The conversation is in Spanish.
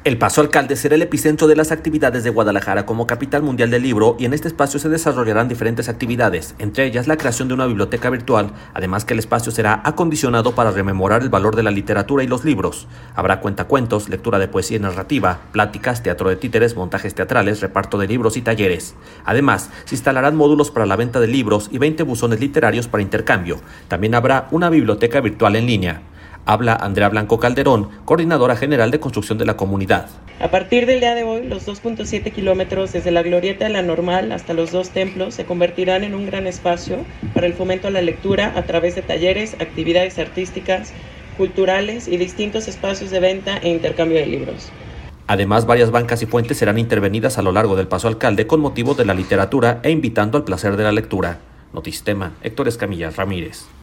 El Paso Alcalde será el epicentro de las actividades de Guadalajara como capital mundial del libro, y en este espacio se desarrollarán diferentes actividades, entre ellas la creación de una biblioteca virtual, además que el espacio será acondicionado para rememorar el valor de la literatura y los libros. Habrá cuentacuentos, lectura de poesía y narrativa, pláticas, teatro de títeres, montajes teatrales, reparto de libros y talleres. Además, se instalarán módulos para la venta de libros y 20 buzones literarios para intercambio. También habrá una biblioteca virtual en línea. Habla Andrea Blanco Calderón, coordinadora general de construcción de la comunidad. A partir del día de hoy, los 2.7 kilómetros desde la Glorieta de la Normal hasta los dos templos se convertirán en un gran espacio para el fomento a la lectura a través de talleres, actividades artísticas, culturales y distintos espacios de venta e intercambio de libros. Además, varias bancas y fuentes serán intervenidas a lo largo del Paso Alcalde con motivo de la literatura e invitando al placer de la lectura. Notistema, Héctor Escamilla Ramírez.